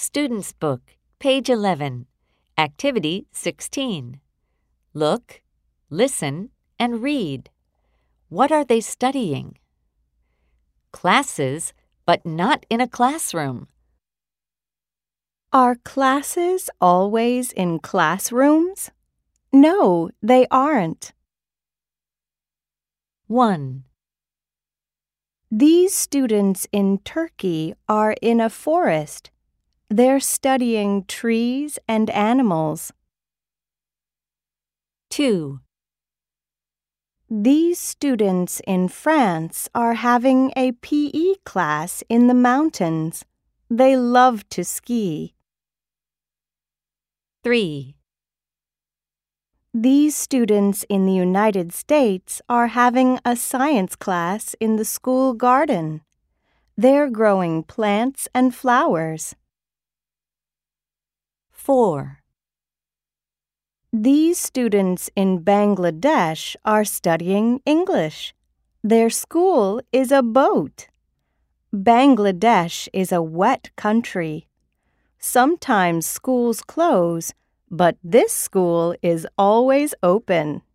Student's Book, page 11, Activity 16. Look, listen, and read. What are they studying? Classes, but not in a classroom. Are classes always in classrooms? No, they aren't. 1. These students in Turkey are in a forest. They're studying trees and animals. 2. These students in France are having a PE class in the mountains. They love to ski. 3. These students in the United States are having a science class in the school garden. They're growing plants and flowers. 4. These students in Bangladesh are studying English. Their school is a boat. Bangladesh is a wet country. Sometimes schools close, but this school is always open.